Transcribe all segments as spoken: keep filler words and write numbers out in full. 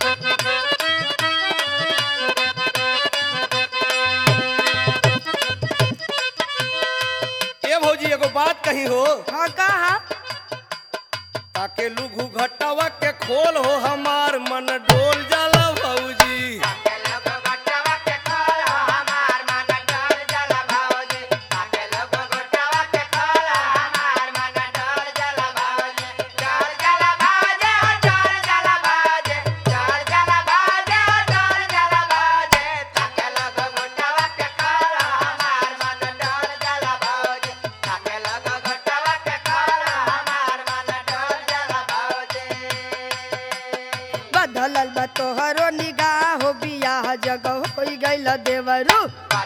ए भौजी एगो बात कही हो। हाँ कहा ताके लुघु घटावा के खोल हो हमार मन डोल जाला भौजी। बदलल बा तोहरो निगाह हो बियाह जगह हो गइल देवरू।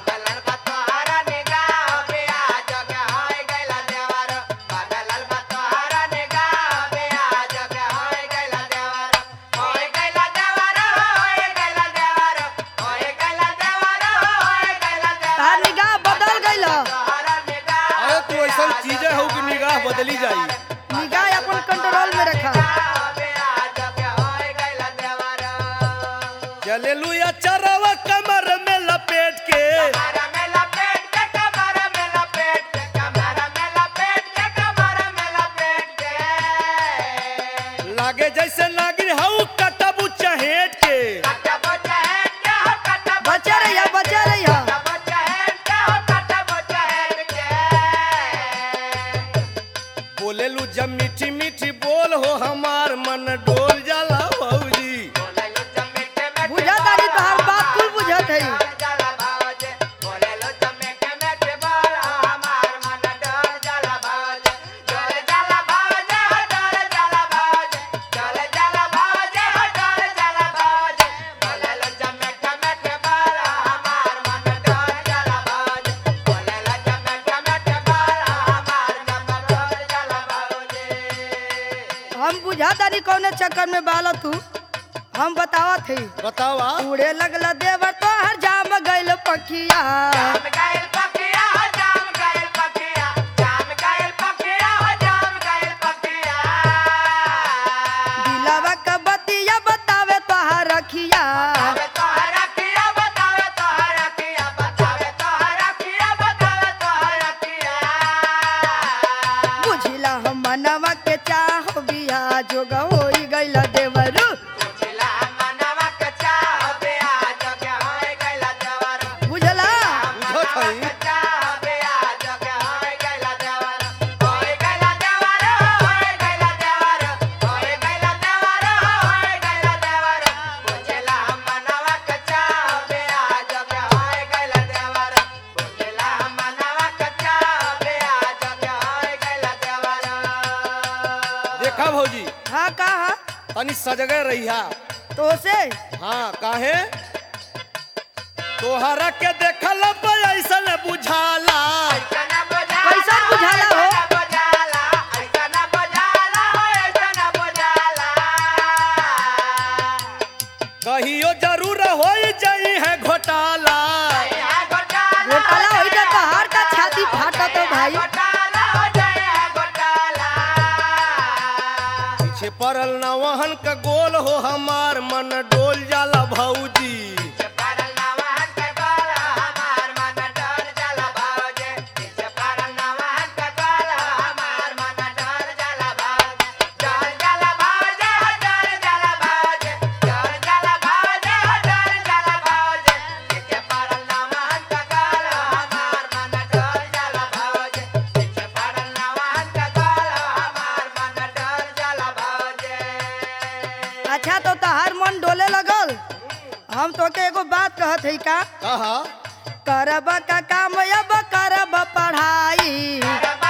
तार निगाह बदल गइल। अरे तू ऐसा चीजें हो कि निगाह बदली जाई। निगाह अपन कंट्रोल में रखा। चले लुया चरवा कमर में लपेट के लागे जैसे नागिन हऊ कटबू चहेट के। बचा रहिया बचा रहिया। बोले लू जब मीठी मीठी बोल हो हमार मन डोल जाला भौजी। बुझा तारी तोहार बात कुल बुझत है। हम बुझा तारी कौने चक्कर में बाल तू। हम बतावत है। बतावा उड़े लगल देवर तोहर जाम गइल पखिया। दिलवा का बतिया बतावे तोहार रखिया। बुझिला हम मनवा के चाह बिया जोग होई गइल देवरू। बुझला बुझत हई। देखा भौजी हाँ कहा तनी सजगे रहिया। तो से हाँ काहे तोहरा के देखल ऐसा बुझाला। कैसा बुझाला हो। कहियो जरूर हो जाई है घोटाला। घोटाला होई त तोहार का छाती फाटत हो भाई। पीछे पड़ल नवहन का गोल हो हमार मन डोल जाला भौजी। अच्छा तो तोहार मन डोले लगल। हम तो के एगो बात कहत है का कहा करब का काम अब करब पढ़ाई।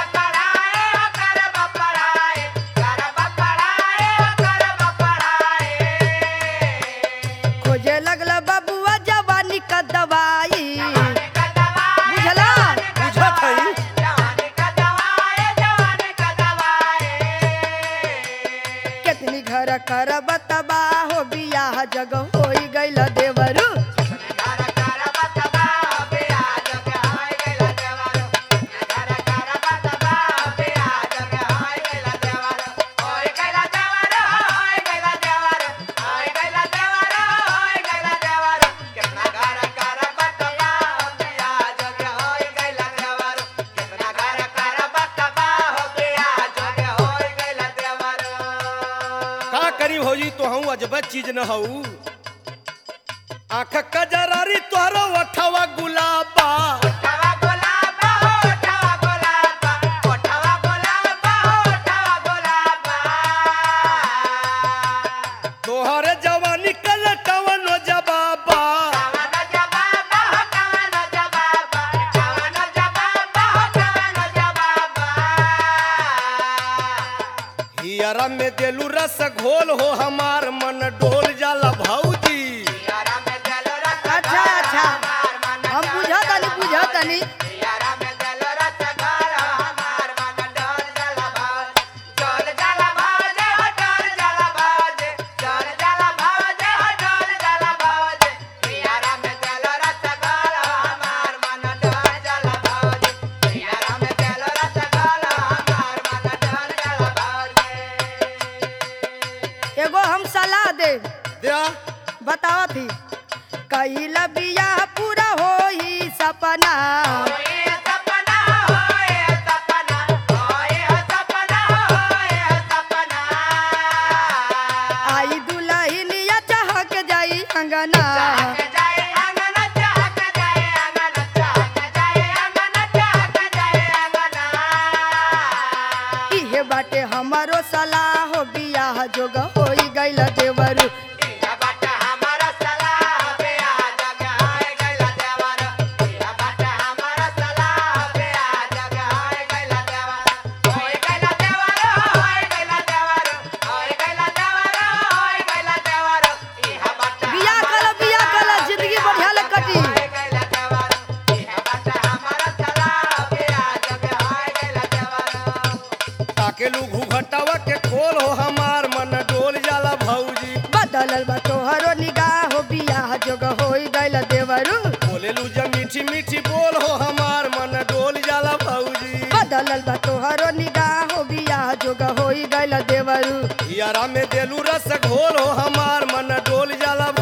खोजे लगल बबुआ जवानी का दवाई। बुझला बुझत हई। कितनी घर करब तबाह हो बियाह जग होई गइल देवरू। करी भौजी तो हूँ अजब चीज न हऊ आँख कजरारी तोहरो वठवा गुलाबा तोहरे जवानी कलटवनो जबाबा हियरा में देलू रस घोल हो हमार मन डोल जाला भौजी अच्छा अच्छा हम बुझा तनी बुझा तनी एगो हम सलाह दे दिया बतावा थी कहिला बियाह पूरा होई सपना आई दुल्हनिया चहक जाई अंगना इहे बाटे हमारो सलाह हो बियाह जोग होई गइल देवरू बियाह कलो बियाह कलो जिंदगी बढ़िया ले कटी ताकेलू घूघटवा के खोल हो हमार मन डोल जाला भौजी बदलल बा तोहरो निगाह हो बियाह जोग होई गइल देवरू बोलेलू जब मीठी मीठी बोल हो हमार मन डोल जाला भौजी बदलल बा तोहरो निगाह हो बियाह जोग होई गइल देवरू हियरा में देलू रस घोल हो हमार मन डोल जाला